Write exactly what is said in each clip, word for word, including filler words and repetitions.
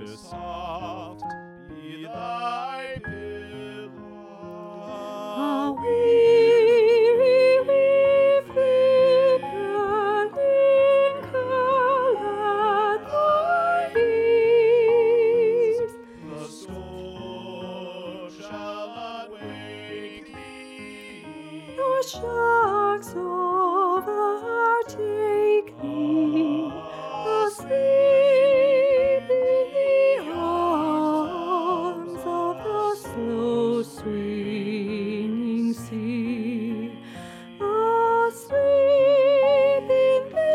is soft, be thy pillow. A weary, flickering candle at thy ease. The storm shall not wake thee, Nor shocks overtake thee, asleep in the arms of the slow swinging sea, asleep in the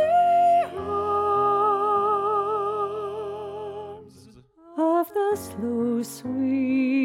arms of the slow swinging